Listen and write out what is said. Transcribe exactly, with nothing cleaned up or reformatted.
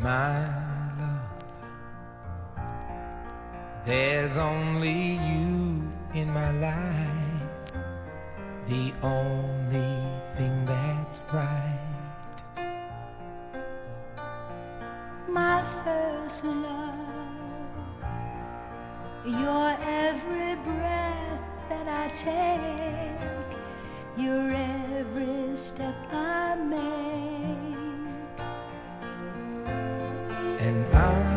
my love. There's only you in my life, the only thing that's right. My first love, your every breath that I take, your every step I make. And I